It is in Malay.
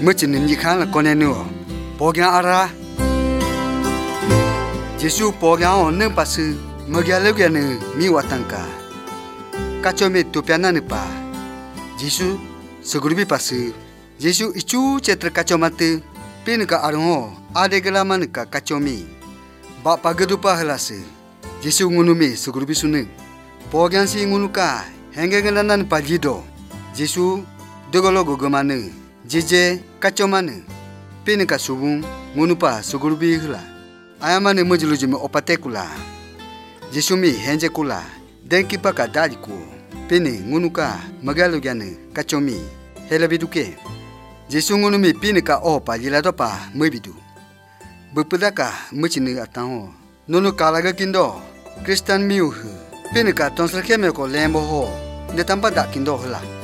mecinin yikan la konenu pogyan ara Jesu pogyan on pasu magyalugyan mi watangka kachome tupiana ne pa Jesu segurubi pasu Jesu ichu cetra kachomate pinka arungo adegalaman ka kachomi ba pagedupa halase Jesu ngunumi segurubi sune pogyan si ngunuka hengengelanan pajido Jesu dogologo gomane jeje kachomane pinka subung ngunupa segurubi hla ayamane mujulujime opatekula Jesu mi henje kula denki paka daliku pini ngunuka magalugyane kachomi helabiduke Jesu ngunumi pinka opa liladopa mebidu bepedaka mechini atango nono kalaga kindo Kristan miuh pinka tonslekeme ko lembo ho netampa da kindo hla